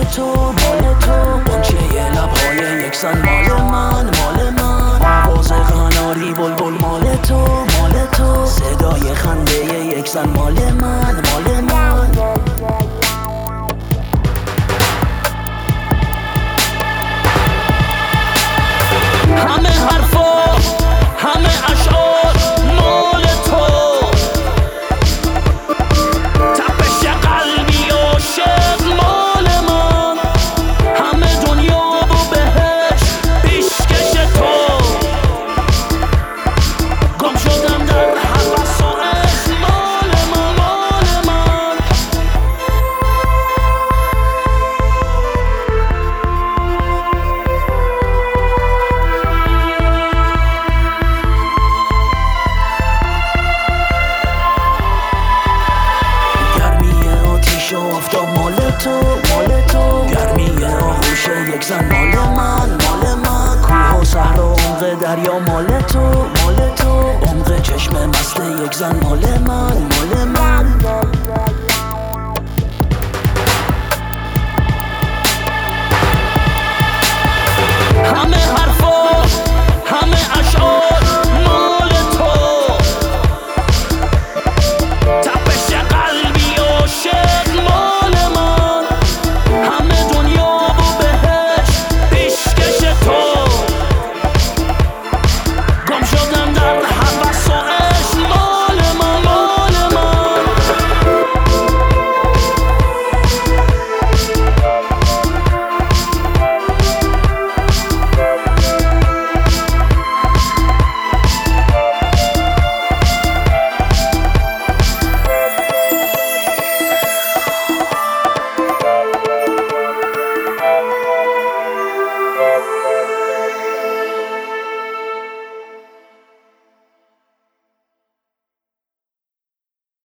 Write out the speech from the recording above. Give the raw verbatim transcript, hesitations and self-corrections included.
تو مال تو قنچه لبهای یک زن مال من مال من آواز قناری بلبل مال تو مال تو صدای خنده یک زن مال من مال من همه حرفا همه اشعار مال تو تپش قلبی عاشق مال من همه دنیا و بهش پیشکش تو گم شدم در هوس و عشق مال من مال من آفتاب مال تو مال تو گرمی آغوش یک زن مال من مال من کوه و صحرا عمق دریا مال تو مال تو عمق چشم مست یک زن مال من مال من